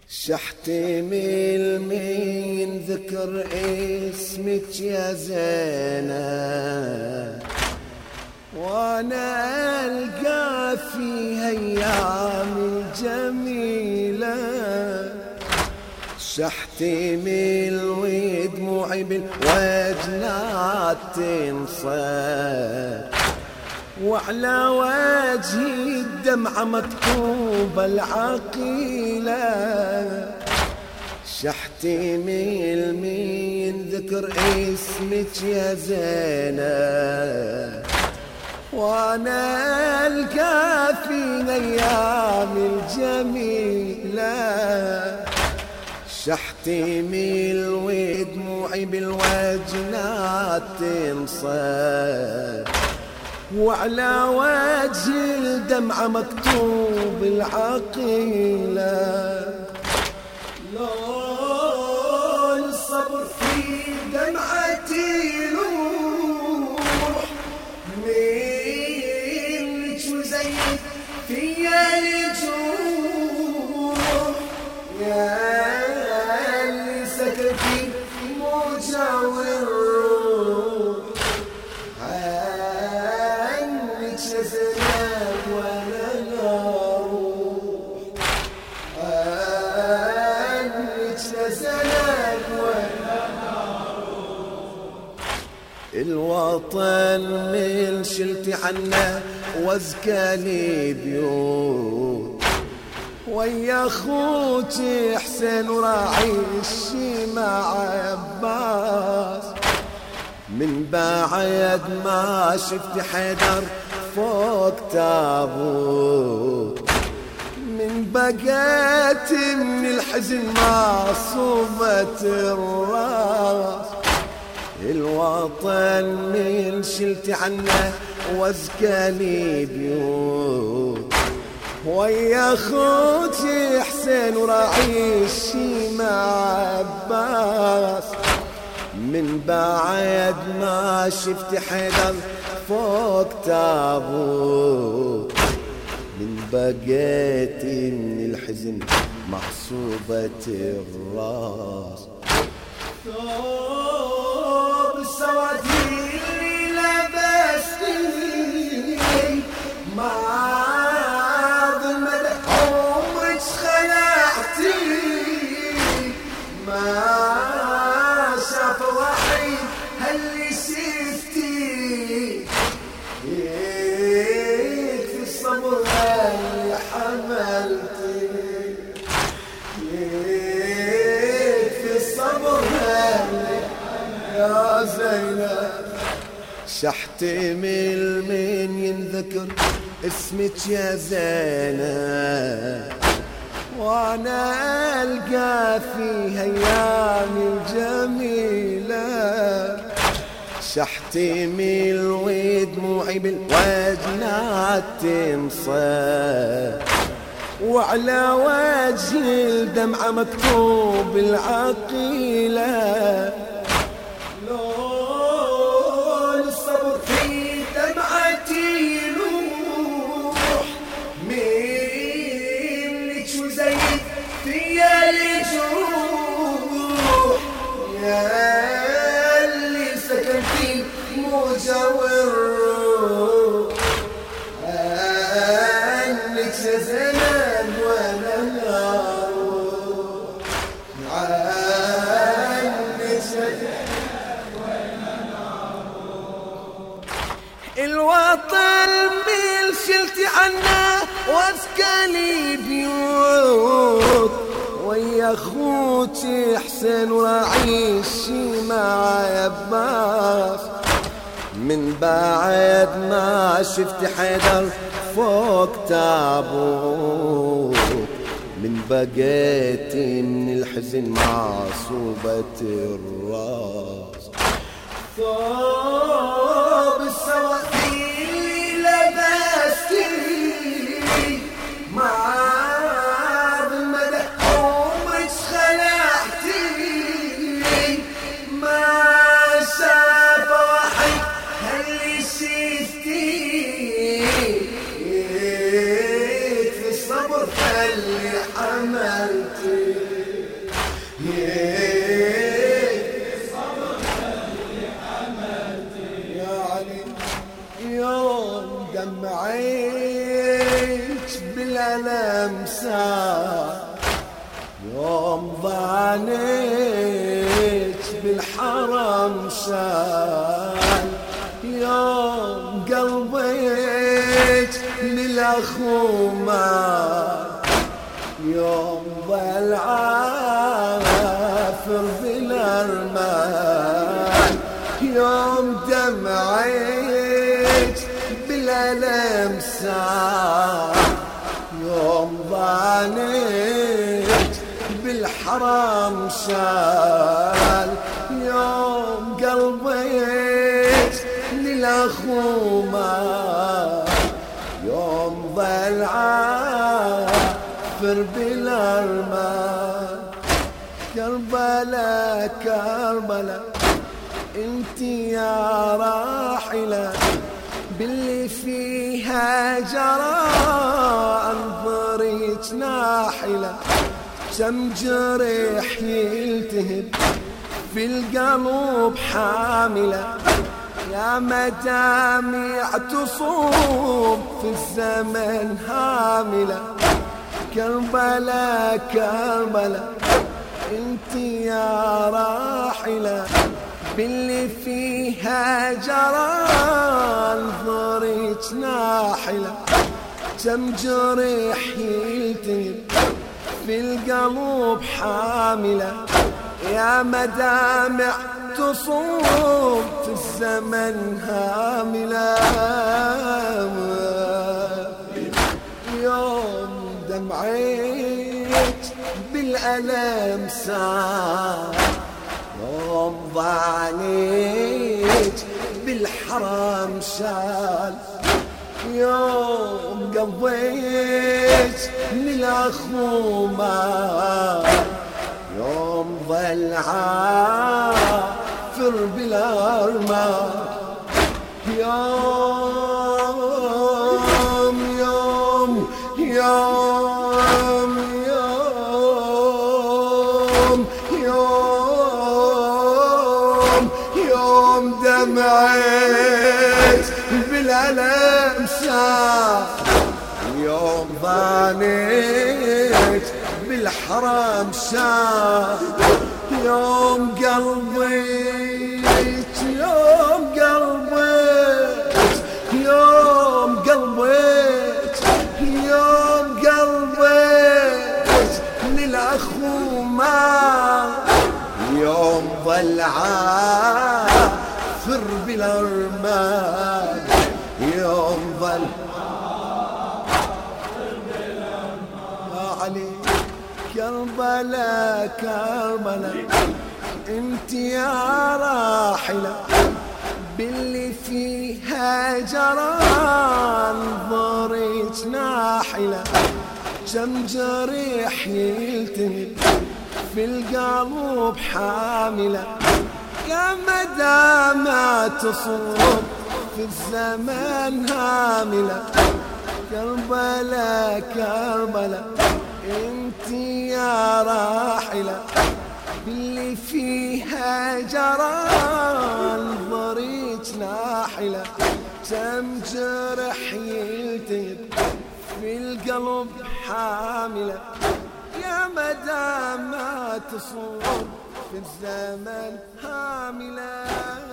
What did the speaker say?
شحتمل من ذكر اسمك يا زينب وانا القى في ايام جميله، شحتمل ودموعي بالوجنات تنصب، وعلى وجهي الدمعة مكتوبة العقيلة. شحتمل من ذكر اسمك يا زينب وانا القى في ايام الجميلة، شحتمل ودموعي بالوجنات تنصب، وعلى وجه الدمعة مكتوب العقيلة. لون الصبر في دمعتي يلوح منك وزيد فيا الجروح، يا اللي سكتي موجة والروح عنك نزلت وانا اروح، عنك نزلت وانا اروح. الوطن من شلتي عنه وازكى لي بيوت، ويا اخوتي حسين وراعي الشيمة عباس، من بعد ما شفت حيدر فوق تابوت، من بقيت من الحزن معصوبة الراس. الوطن من شلتي عنه وازكى لي بيوت، ويا اخوتي حسين وراعي الشيمة عباس، من بعد ما شفت حيدر فوق تابوت، من بقيت من الحزن محصوبة الراس. ثوب السواتير اللي لبستي معاذ المدح عمرك خلعتي، ما شاف وحيد هاللي شفتي، يكفي الصبر اللي حملتي، يكفي الصبر يا زينب. شحتمل من ينذكر اسمك يا زينب وانا القى فيها ايام الجميله، شحتمل ودموعي بالوجنات تنصب، وعلى وجه الدمعة مكتوب العقيلة. لون الصبر في دمعتي يلوح منك وزيد فيا الجروح، يا اللي سكنتي موجة والروح عنك نزلت وانا اروح، عنك نزلت وانا اروح. الوطن ميل شلتي عنه وازكى لي بيوت، ويا اخوتي حسين وراعي الشيمة عباس، من بعد ما شفت حيدر فوق تابوت، من بقيت من الحزن معصوبة الراس. ثوب السواتير لبستي معاذ المدح عمرك خلعتي، ما شاف واحد هاللي شفتي، يكفي الصبر اللي حملتي، يوم دمعيك بالألم سار، يوم ضانيك بالحرم شال، يوم قلبيك للأخو مال، يوم ظل عافر بالأرمان، يوم دمعيك بالألم سار، يوم ضانيك بالحرم شال، يوم قلبيك للأخو مال، يوم ظل عافر بالأرمان. كربلاء كربلاء انت يا راحلة باللي فيها جرى، انظريك ناحلة كم جرح يلتهب في القلب حاملة، يا مدامع تصوب في الزمن هاملة. كربلاء كربلاء انت يا راحلة باللي فيها جرى، انظريك ناحلة كم جرح يلتهب في القلب حاملة، يا مدامع تصوب في الزمن هاملة. يوم دمعيك بالألم سار، يوم ضانيك بالحرم شال، يوم قضيت للأخو مال، يوم ظل عافر بالأرمان. يوم يوم يوم يوم يوم يوم دمعت بالألم سار، يوم ضانيت بالحرم شار، يوم قلبيت يوم قلبيت يوم قلبيت يوم قلبيت للأخو مال، يوم ظل عافر بالأرمان، يوم ظل علي. كربلاء كربلاء انت يا راحلة باللي فيها جرى، انظريك ناحلة كم جرح يلتهب في القلب حاملة، يا مدامع تصب في الزمن هاملة. كربلاء كربلاء انت يا راحلة باللي فيها جرى، انظريك ناحلة كم جرح يلتهب في القلب حاملة، يا مدام ما تصوب في الزمن هاملة.